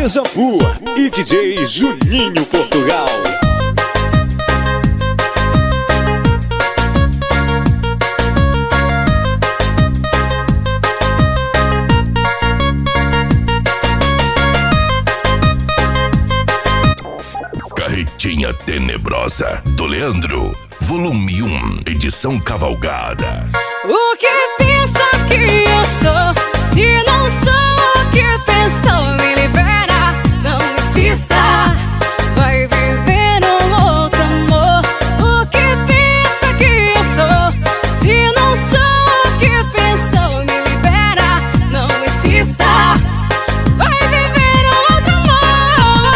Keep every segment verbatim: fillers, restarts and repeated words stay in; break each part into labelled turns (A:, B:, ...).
A: Deja Vu e D J Juninho Portugal.
B: Carretinha Tenebrosa do Leandro, volume um, edição cavalgada.
C: O que pensa que eu sou? Se não sou o que pensou, me libera, não insista. Vai viver um outro amor. O que pensa que eu sou? Se não sou o que pensou, me libera, não insista. Vai viver outro amor.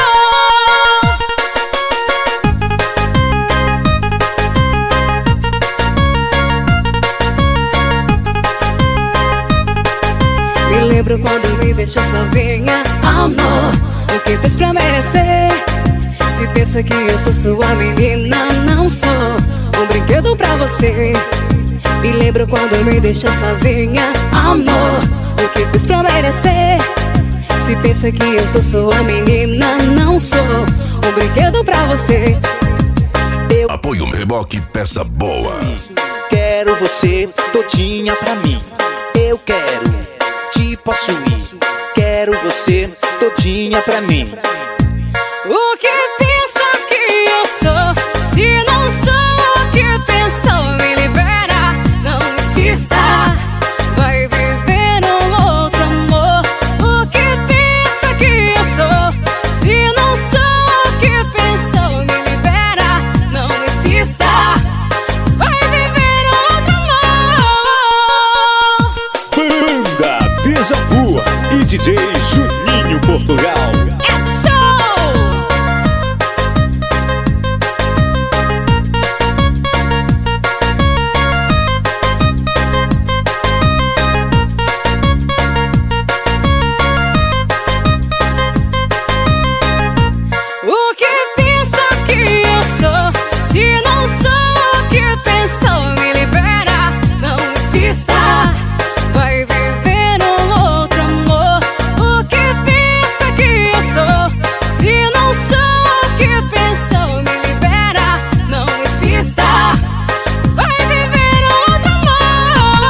C: Me lembro quando me deixou sozinha, amor. O que fez pra merecer? Se pensa que eu sou sua menina, não sou um brinquedo pra você. Me lembro quando me deixou sozinha, amor. O que fez pra merecer? Se pensa que eu sou sua menina, não sou um brinquedo pra você.
B: Eu apoio um reboque, peça boa.
D: Quero você todinha pra mim. Eu quero te possuir. Quero você todinha pra mim.
C: O que pensa que eu sou? Se não sou o que pensou, me libera, não insista. Vai viver um outro amor. O que pensa que eu sou? Se não sou o que pensou, me libera, não insista. Vai viver outro amor.
A: Banda Deja Vu e D J Juninho Portugal.
C: É show! O que pensa que eu sou? Se não sou o que pensou, me libera, não insista. Vai viver um outro amor. O que pensa que eu sou? Se não sou o que pensou, me libera, não insista. Vai viver outro amor.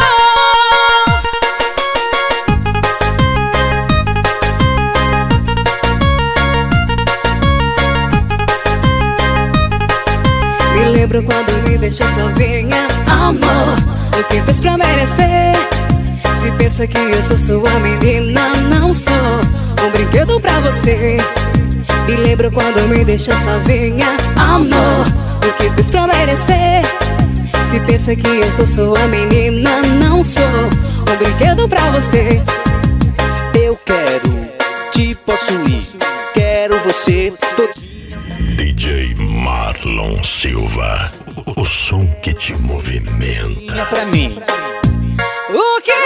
C: Me lembro quando me deixou sozinha, amor. O que fez pra merecer? Se pensa que eu sou sua menina, não sou um brinquedo pra você. Me lembro quando me deixou sozinha, amor. O que fez pra merecer? Se pensa que eu sou sua menina, não sou um brinquedo pra você.
D: Eu quero te possuir. Quero você todinha
B: D J Marlon Silva, o, o som que te movimenta.
D: pra mim.
C: O que